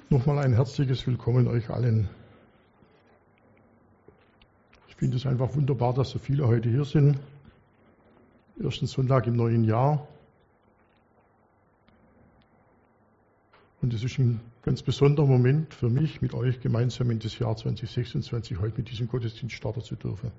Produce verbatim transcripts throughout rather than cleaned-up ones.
Nochmal ein herzliches Willkommen euch allen. Ich finde es einfach wunderbar, dass so viele heute hier sind. Ersten Sonntag im neuen Jahr. Und es ist ein ganz besonderer Moment für mich, mit euch gemeinsam in das Jahr zwanzig sechsundzwanzig heute mit diesem Gottesdienst starten zu dürfen.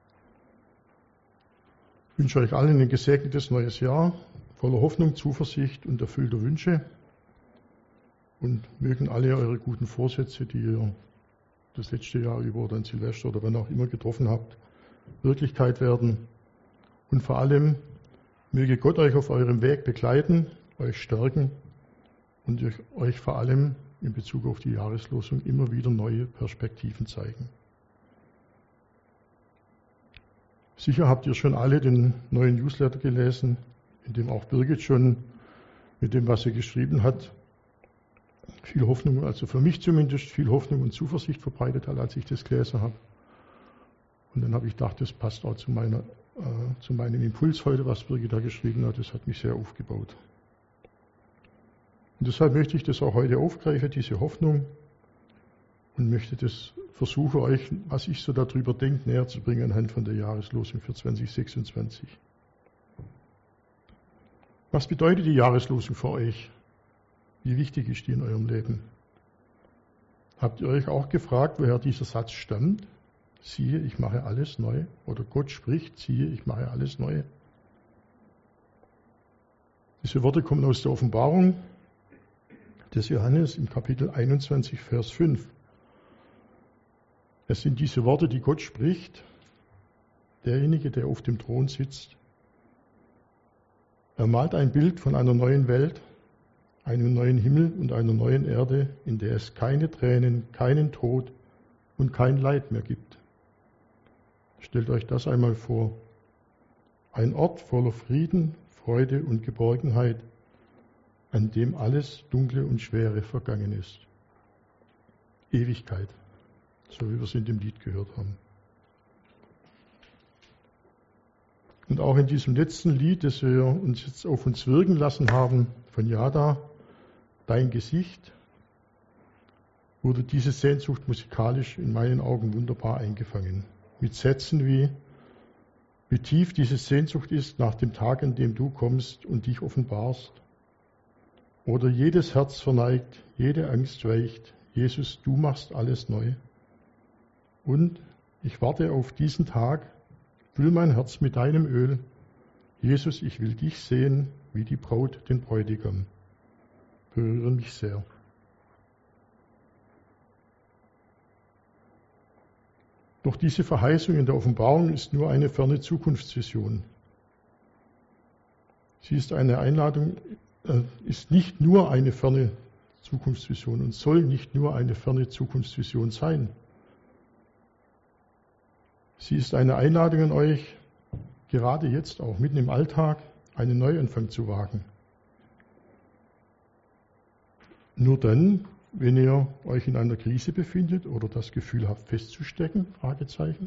Ich wünsche euch allen ein gesegnetes neues Jahr, voller Hoffnung, Zuversicht und erfüllter Wünsche. Und mögen alle eure guten Vorsätze, die ihr das letzte Jahr über oder an Silvester oder wann auch immer getroffen habt, Wirklichkeit werden. Und vor allem möge Gott euch auf eurem Weg begleiten, euch stärken und euch vor allem in Bezug auf die Jahreslosung immer wieder neue Perspektiven zeigen. Sicher habt ihr schon alle den neuen Newsletter gelesen, in dem auch Birgit schon mit dem, was sie geschrieben hat, viel Hoffnung, also für mich zumindest, viel Hoffnung und Zuversicht verbreitet hat, als ich das gelesen habe. Und dann habe ich gedacht, das passt auch zu, meiner, äh, zu meinem Impuls heute, was Birgit da geschrieben hat. Das hat mich sehr aufgebaut. Und deshalb möchte ich das auch heute aufgreifen, diese Hoffnung, und möchte das versuchen, euch, was ich so darüber denke, näher zu bringen anhand von der Jahreslosung für zwanzig sechsundzwanzig. Was bedeutet die Jahreslosung für euch? Wie wichtig ist die in eurem Leben? Habt ihr euch auch gefragt, woher dieser Satz stammt? Siehe, ich mache alles neu. Oder Gott spricht, siehe, ich mache alles neu. Diese Worte kommen aus der Offenbarung des Johannes im Kapitel einundzwanzig, Vers fünf. Es sind diese Worte, die Gott spricht, derjenige, der auf dem Thron sitzt. Er malt ein Bild von einer neuen Welt, einem neuen Himmel und einer neuen Erde, in der es keine Tränen, keinen Tod und kein Leid mehr gibt. Stellt euch das einmal vor. Ein Ort voller Frieden, Freude und Geborgenheit, an dem alles Dunkle und Schwere vergangen ist. Ewigkeit, so wie wir es in dem Lied gehört haben. Und auch in diesem letzten Lied, das wir uns jetzt auf uns wirken lassen haben, von Jada, Dein Gesicht, wurde diese Sehnsucht musikalisch in meinen Augen wunderbar eingefangen. Mit Sätzen wie, wie tief diese Sehnsucht ist nach dem Tag, an dem du kommst und dich offenbarst. Oder jedes Herz verneigt, jede Angst weicht. Jesus, du machst alles neu. Und ich warte auf diesen Tag, füll mein Herz mit deinem Öl. Jesus, ich will dich sehen, wie die Braut den Bräutigam. Berühre mich sehr. Doch diese Verheißung in der Offenbarung ist nur eine ferne Zukunftsvision. Sie ist eine Einladung, äh, ist nicht nur eine ferne Zukunftsvision und soll nicht nur eine ferne Zukunftsvision sein. Sie ist eine Einladung an euch, gerade jetzt auch mitten im Alltag, einen Neuanfang zu wagen. Nur dann, wenn ihr euch in einer Krise befindet oder das Gefühl habt, festzustecken? Fragezeichen.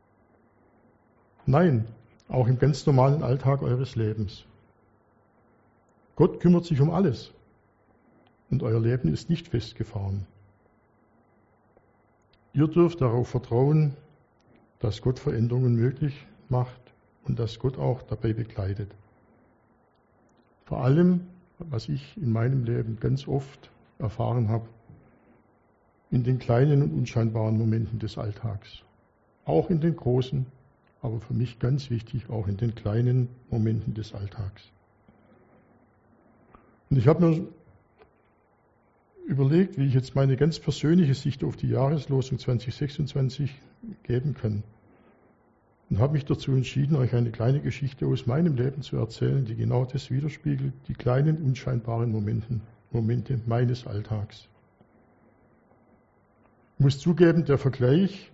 Nein, auch im ganz normalen Alltag eures Lebens. Gott kümmert sich um alles und euer Leben ist nicht festgefahren. Ihr dürft darauf vertrauen, dass Gott Veränderungen möglich macht und dass Gott auch dabei begleitet. Vor allem, was ich in meinem Leben ganz oft erfahren habe, in den kleinen und unscheinbaren Momenten des Alltags. Auch in den großen, aber für mich ganz wichtig, auch in den kleinen Momenten des Alltags. Und ich habe mir überlegt, wie ich jetzt meine ganz persönliche Sicht auf die Jahreslosung zwanzig sechsundzwanzig geben kann. Und habe mich dazu entschieden, euch eine kleine Geschichte aus meinem Leben zu erzählen, die genau das widerspiegelt, die kleinen, unscheinbaren Momenten, Momente meines Alltags. Ich muss zugeben, der Vergleich,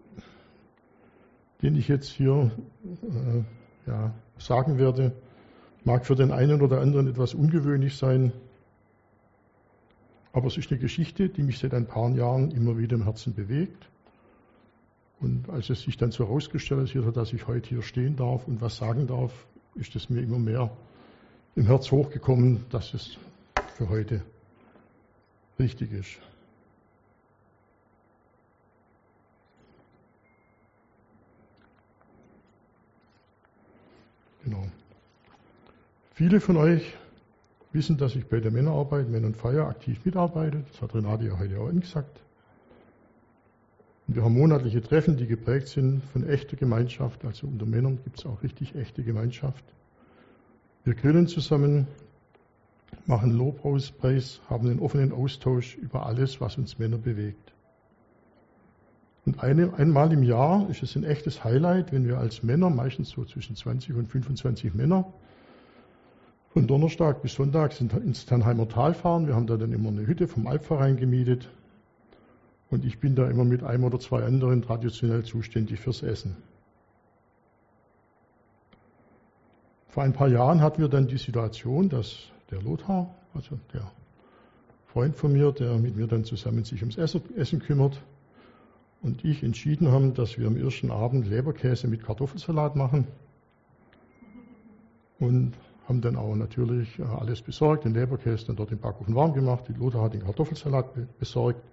den ich jetzt hier äh, ja, sagen werde, mag für den einen oder anderen etwas ungewöhnlich sein, aber es ist eine Geschichte, die mich seit ein paar Jahren immer wieder im Herzen bewegt. Und als es sich dann so herausgestellt hat, dass ich heute hier stehen darf und was sagen darf, ist es mir immer mehr im Herz hochgekommen, dass es für heute richtig ist. Genau. Viele von euch wissen, dass ich bei der Männerarbeit, Männer und Feier aktiv mitarbeite. Das hat Renate ja heute auch angesagt. Und wir haben monatliche Treffen, die geprägt sind von echter Gemeinschaft. Also unter Männern gibt es auch richtig echte Gemeinschaft. Wir grillen zusammen, machen Lobpreis, haben einen offenen Austausch über alles, was uns Männer bewegt. Und eine, einmal im Jahr ist es ein echtes Highlight, wenn wir als Männer, meistens so zwischen zwanzig und fünfundzwanzig Männer, von Donnerstag bis Sonntag ins Tannheimer Tal fahren. Wir haben da dann immer eine Hütte vom Albverein gemietet. Und ich bin da immer mit einem oder zwei anderen traditionell zuständig fürs Essen. Vor ein paar Jahren hatten wir dann die Situation, dass der Lothar, also der Freund von mir, der mit mir dann zusammen sich ums Essen kümmert, und ich entschieden haben, dass wir am ersten Abend Leberkäse mit Kartoffelsalat machen. Und haben dann auch natürlich alles besorgt, den Leberkäse dann dort im Backofen warm gemacht, die Lothar hat den Kartoffelsalat besorgt.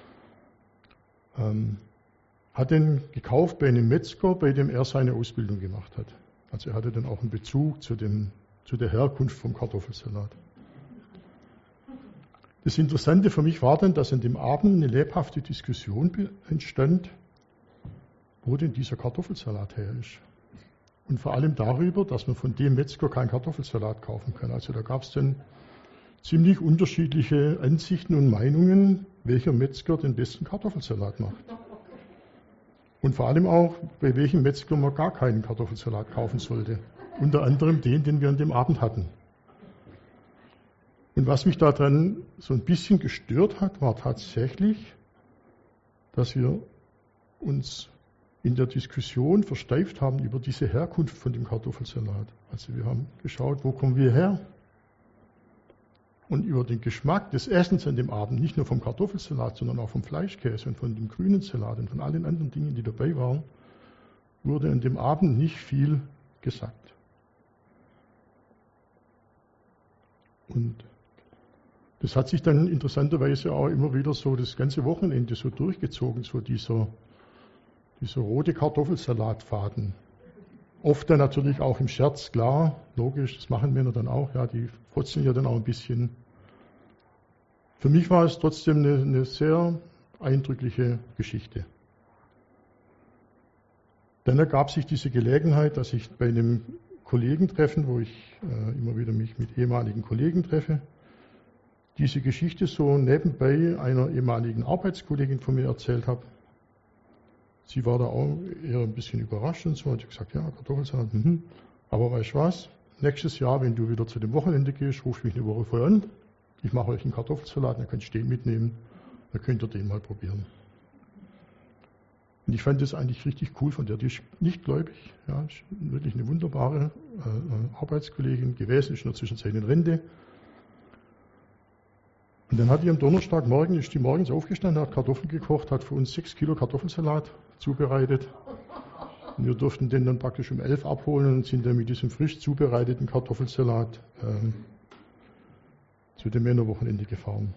Ähm, hat den gekauft bei einem Metzger, bei dem er seine Ausbildung gemacht hat. Also er hatte dann auch einen Bezug zu, dem, zu der Herkunft vom Kartoffelsalat. Das Interessante für mich war dann, dass an dem Abend eine lebhafte Diskussion entstand, wo denn dieser Kartoffelsalat her ist. Und vor allem darüber, dass man von dem Metzger keinen Kartoffelsalat kaufen kann. Also da gab es dann ziemlich unterschiedliche Ansichten und Meinungen, welcher Metzger den besten Kartoffelsalat macht. Und vor allem auch, bei welchem Metzger man gar keinen Kartoffelsalat kaufen sollte. Unter anderem den, den wir an dem Abend hatten. Und was mich daran so ein bisschen gestört hat, war tatsächlich, dass wir uns in der Diskussion versteift haben über diese Herkunft von dem Kartoffelsalat. Also wir haben geschaut, wo kommen wir her? Und über den Geschmack des Essens an dem Abend, nicht nur vom Kartoffelsalat, sondern auch vom Fleischkäse und von dem grünen Salat und von allen anderen Dingen, die dabei waren, wurde an dem Abend nicht viel gesagt. Und das hat sich dann interessanterweise auch immer wieder so das ganze Wochenende so durchgezogen, so dieser, dieser rote Kartoffelsalatfaden. Oft dann natürlich auch im Scherz, klar, logisch, das machen Männer dann auch, ja, die frotzeln ja dann auch ein bisschen. Für mich war es trotzdem eine, eine sehr eindrückliche Geschichte. Dann ergab sich diese Gelegenheit, dass ich bei einem Kollegentreffen, wo ich äh, immer wieder mich mit ehemaligen Kollegen treffe, diese Geschichte so nebenbei einer ehemaligen Arbeitskollegin von mir erzählt habe. Sie war da auch eher ein bisschen überrascht und so, hat gesagt, ja, Kartoffelsalat, mhm. Aber weißt du was, nächstes Jahr, wenn du wieder zu dem Wochenende gehst, ruf mich eine Woche vorher an, ich mache euch einen Kartoffelsalat, dann könnt ihr den mitnehmen, dann könnt ihr den mal probieren. Und ich fand das eigentlich richtig cool von der, die ist nicht gläubig, ja, ist wirklich eine wunderbare äh, Arbeitskollegin gewesen, ist in der Zwischenzeit in Rente. Und dann hat die am Donnerstagmorgen, ist die morgens aufgestanden, hat Kartoffeln gekocht, hat für uns sechs Kilo Kartoffelsalat zubereitet. Und wir durften den dann praktisch um elf abholen und sind dann mit diesem frisch zubereiteten Kartoffelsalat ähm, zu dem Männerwochenende gefahren.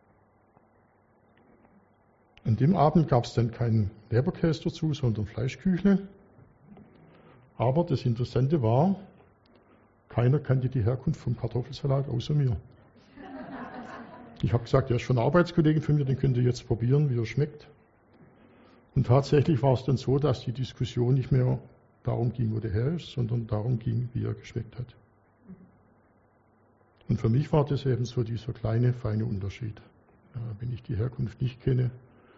An dem Abend gab es dann keinen Leberkäse dazu, sondern Fleischküchle. Aber das Interessante war, keiner kannte die Herkunft vom Kartoffelsalat außer mir. Ich habe gesagt, er ist schon ein Arbeitskollege von mir, den könnt ihr jetzt probieren, wie er schmeckt. Und tatsächlich war es dann so, dass die Diskussion nicht mehr darum ging, wo der her ist, sondern darum ging, wie er geschmeckt hat. Und für mich war das eben so dieser kleine, feine Unterschied. Ja, wenn ich die Herkunft nicht kenne,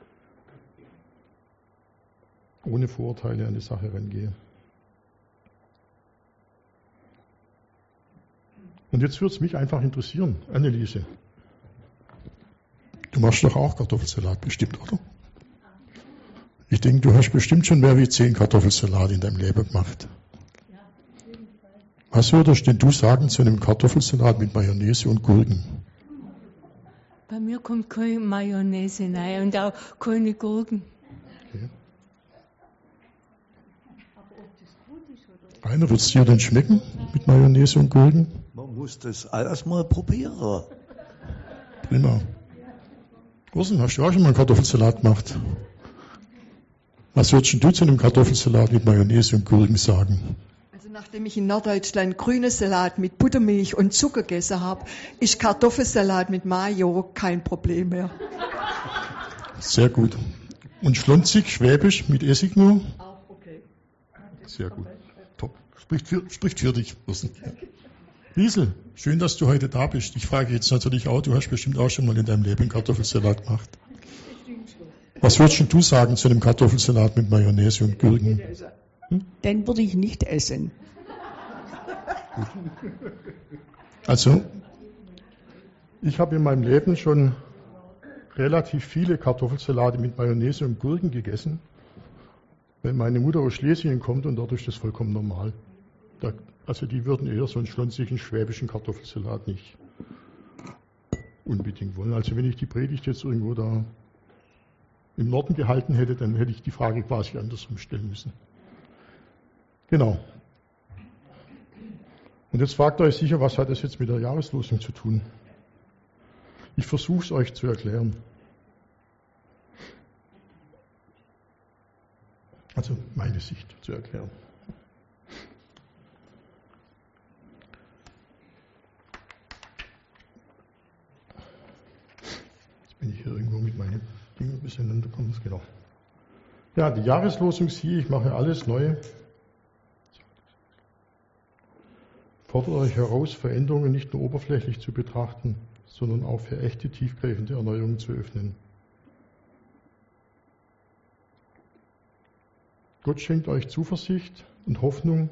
ohne Vorurteile an die Sache rangehe. Und jetzt würde es mich einfach interessieren, Anneliese. Du machst doch auch Kartoffelsalat bestimmt, oder? Ich denke, du hast bestimmt schon mehr wie zehn Kartoffelsalat in deinem Leben gemacht. Ja, auf jeden Fall. Was würdest denn du sagen zu einem Kartoffelsalat mit Mayonnaise und Gurken? Bei mir kommt keine Mayonnaise rein und auch keine Gurken. Okay. Aber ob das gut ist oder Rainer, wird es dir denn schmecken mit Mayonnaise und Gurken? Man muss das alles mal probieren. Prima. Ursen, hast du auch schon mal einen Kartoffelsalat gemacht? Was würdest du zu einem Kartoffelsalat mit Mayonnaise und Gurken sagen? Also Also nachdem ich in Norddeutschland grünen Salat mit Buttermilch und Zucker gegessen habe, ist Kartoffelsalat mit Mayo kein Problem mehr. Sehr gut. Und schlonzig, schwäbisch, mit Essig nur? Auch okay. Sehr gut. Top. Spricht für, spricht für dich. Liesel, schön, dass du heute da bist. Ich frage jetzt natürlich auch, du hast bestimmt auch schon mal in deinem Leben Kartoffelsalat gemacht. Was würdest du sagen zu einem Kartoffelsalat mit Mayonnaise und Gurken? Hm? Den würde ich nicht essen. Also, ich habe in meinem Leben schon relativ viele Kartoffelsalate mit Mayonnaise und Gurken gegessen. Wenn meine Mutter aus Schlesien kommt und dort ist das vollkommen normal. Da, also die würden eher so einen schlonzigen schwäbischen Kartoffelsalat nicht unbedingt wollen. Also wenn ich die Predigt jetzt irgendwo da im Norden gehalten hätte, dann hätte ich die Frage quasi andersrum stellen müssen. Genau. Und jetzt fragt ihr euch sicher, was hat das jetzt mit der Jahreslosung zu tun? Ich versuche es euch zu erklären. Also meine Sicht zu erklären. Jetzt bin ich hier irgendwo mit meinen Dingen ein bisschen runtergekommen. Genau. Ja, die Jahreslosung siehe, ich mache alles neu. Fordert euch heraus, Veränderungen nicht nur oberflächlich zu betrachten, sondern auch für echte, tiefgreifende Erneuerungen zu öffnen. Gott schenkt euch Zuversicht und Hoffnung,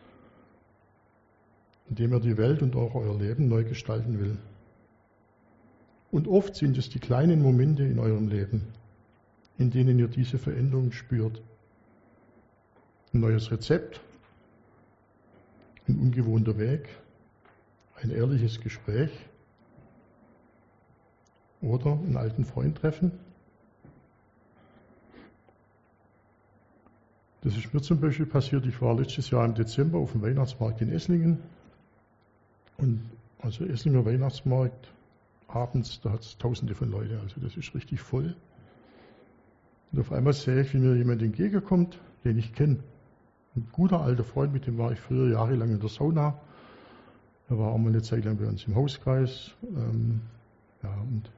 indem er die Welt und auch euer Leben neu gestalten will. Und oft sind es die kleinen Momente in eurem Leben, in denen ihr diese Veränderung spürt. Ein neues Rezept, ein ungewohnter Weg, ein ehrliches Gespräch oder einen alten Freund treffen. Das ist mir zum Beispiel passiert, ich war letztes Jahr im Dezember auf dem Weihnachtsmarkt in Esslingen. Und also Esslinger Weihnachtsmarkt, abends, da hat es tausende von Leuten, also das ist richtig voll. Und auf einmal sehe ich, wie mir jemand entgegenkommt, den ich kenne. Ein guter alter Freund, mit dem war ich früher jahrelang in der Sauna. Er war auch mal eine Zeit lang bei uns im Hauskreis. Ähm, ja, und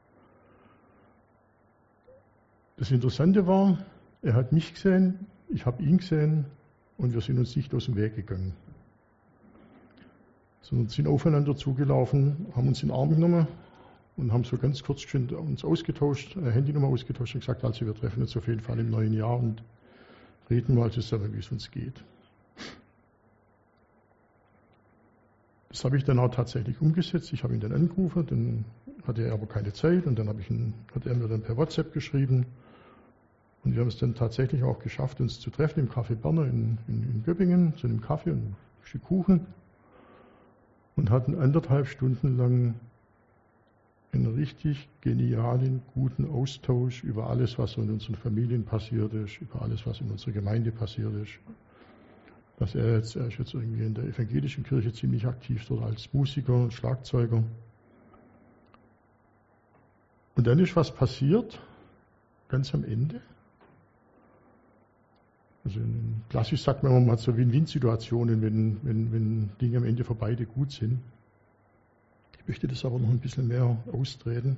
das Interessante war, er hat mich gesehen, ich habe ihn gesehen und wir sind uns nicht aus dem Weg gegangen. Sondern sind aufeinander zugelaufen, haben uns in den Arm genommen und haben so ganz kurz uns ausgetauscht, äh, Handynummer ausgetauscht und gesagt, also wir treffen uns auf jeden Fall im neuen Jahr und reden mal zusammen, wie es uns geht. Das habe ich dann auch tatsächlich umgesetzt. Ich habe ihn dann angerufen, dann hatte er aber keine Zeit und dann habe ich ihn, hat er mir dann per WhatsApp geschrieben. Und wir haben es dann tatsächlich auch geschafft, uns zu treffen im Café Berner in, in, in Göppingen, zu einem Kaffee und ein Stück Kuchen. Und hatten anderthalb Stunden lang einen richtig genialen, guten Austausch über alles, was in unseren Familien passiert ist, über alles, was in unserer Gemeinde passiert ist. Dass er jetzt, er ist jetzt irgendwie in der evangelischen Kirche ziemlich aktiv dort als Musiker und Schlagzeuger. Und dann ist was passiert, ganz am Ende. Also in, klassisch sagt man immer mal so Win-Win-Situationen, wenn, wenn, wenn Dinge am Ende für beide gut sind. Ich möchte das aber noch ein bisschen mehr austreten.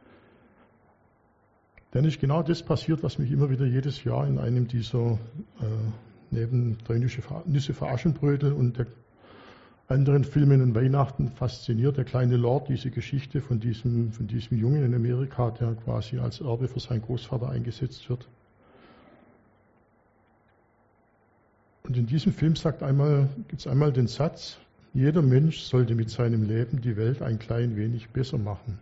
Dann ist genau das passiert, was mich immer wieder jedes Jahr in einem dieser äh, neben drei Nüsse für Aschenbrödel und der anderen Filmen an Weihnachten fasziniert. Der kleine Lord, diese Geschichte von diesem, von diesem Jungen in Amerika, der quasi als Erbe für seinen Großvater eingesetzt wird. Und in diesem Film sagt einmal, gibt es einmal den Satz, jeder Mensch sollte mit seinem Leben die Welt ein klein wenig besser machen.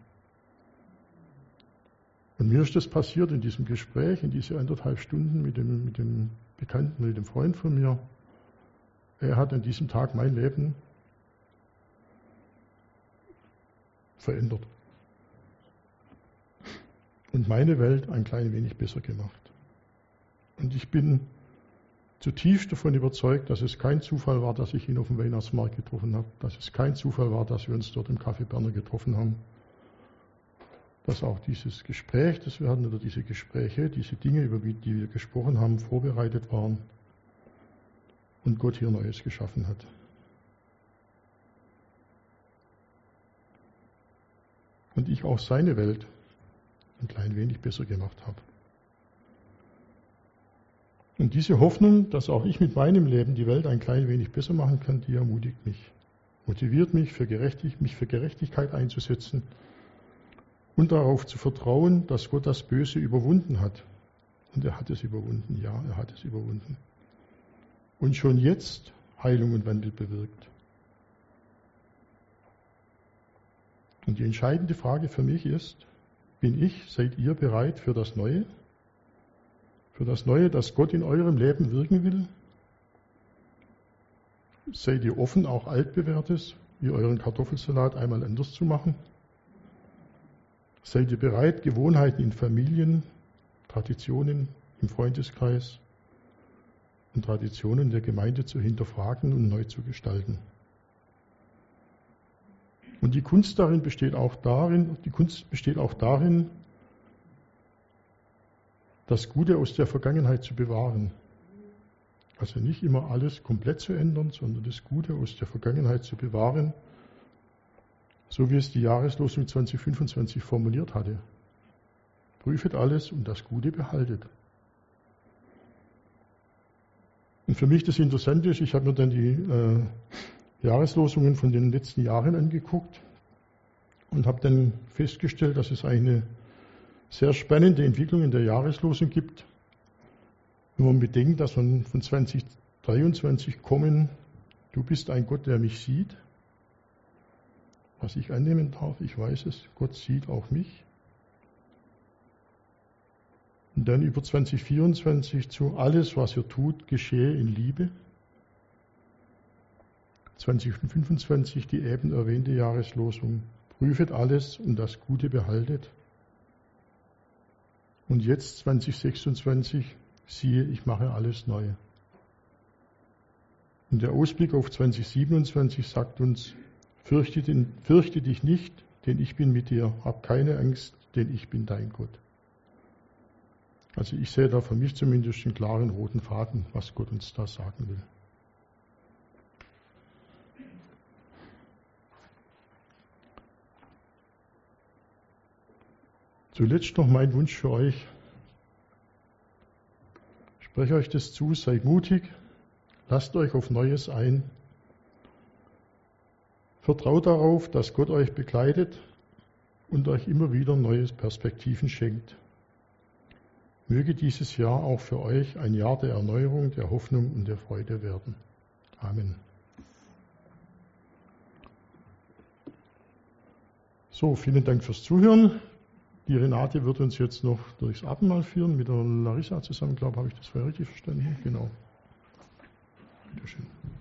Und mir ist das passiert in diesem Gespräch, in diese anderthalb Stunden mit dem, mit dem Bekannten, mit dem Freund von mir. Er hat an diesem Tag mein Leben verändert. Und meine Welt ein klein wenig besser gemacht. Und ich bin zutiefst davon überzeugt, dass es kein Zufall war, dass ich ihn auf dem Weihnachtsmarkt getroffen habe, dass es kein Zufall war, dass wir uns dort im Café Berner getroffen haben, dass auch dieses Gespräch, das wir hatten, oder diese Gespräche, diese Dinge, über die wir gesprochen haben, vorbereitet waren. und Gott hier Neues geschaffen hat. Und ich auch seine Welt ein klein wenig besser gemacht habe. Und diese Hoffnung, dass auch ich mit meinem Leben die Welt ein klein wenig besser machen kann, die ermutigt mich, motiviert mich, für Gerechtig- mich für Gerechtigkeit einzusetzen und darauf zu vertrauen, dass Gott das Böse überwunden hat. Und er hat es überwunden, ja, er hat es überwunden. Und schon jetzt Heilung und Wandel bewirkt. Und die entscheidende Frage für mich ist, bin ich, seid ihr bereit für das Neue? Für das Neue, das Gott in eurem Leben wirken will? Seid ihr offen, auch Altbewährtes, wie euren Kartoffelsalat, einmal anders zu machen? Seid ihr bereit, Gewohnheiten in Familien, Traditionen im Freundeskreis und Traditionen der Gemeinde zu hinterfragen und neu zu gestalten? Und die Kunst darin besteht auch darin, die Kunst besteht auch darin, das Gute aus der Vergangenheit zu bewahren. Also nicht immer alles komplett zu ändern, sondern das Gute aus der Vergangenheit zu bewahren, so wie es die Jahreslosung zwanzig fünfundzwanzig formuliert hatte. Prüfet alles und das Gute behaltet. Und für mich das Interessante ist, ich habe mir dann die äh, Jahreslosungen von den letzten Jahren angeguckt und habe dann festgestellt, dass es eine sehr spannende Entwicklung in der Jahreslosung gibt. Wenn man bedenkt, dass von, von zwanzig dreiundzwanzig kommen, du bist ein Gott, der mich sieht, was ich annehmen darf, ich weiß es, Gott sieht auch mich. Und dann über zwanzig vierundzwanzig zu alles, was ihr tut, geschehe in Liebe. zwanzig fünfundzwanzig die eben erwähnte Jahreslosung. Prüfet alles und das Gute behaltet. Und jetzt zwanzig sechsundzwanzig, siehe, ich mache alles neu. Und der Ausblick auf zwanzig siebenundzwanzig sagt uns, fürchte, den, fürchte dich nicht, denn ich bin mit dir. Hab keine Angst, denn ich bin dein Gott. Also ich sehe da für mich zumindest einen klaren roten Faden, was Gott uns da sagen will. Zuletzt noch mein Wunsch für euch. Ich spreche euch das zu, seid mutig, lasst euch auf Neues ein. Vertraut darauf, dass Gott euch begleitet und euch immer wieder neue Perspektiven schenkt. Möge dieses Jahr auch für euch ein Jahr der Erneuerung, der Hoffnung und der Freude werden. Amen. So, vielen Dank fürs Zuhören. Die Renate wird uns jetzt noch durchs Abendmahl führen, mit der Larissa zusammen, glaube ich, habe ich das vorher richtig verstanden? Genau. Bitte schön.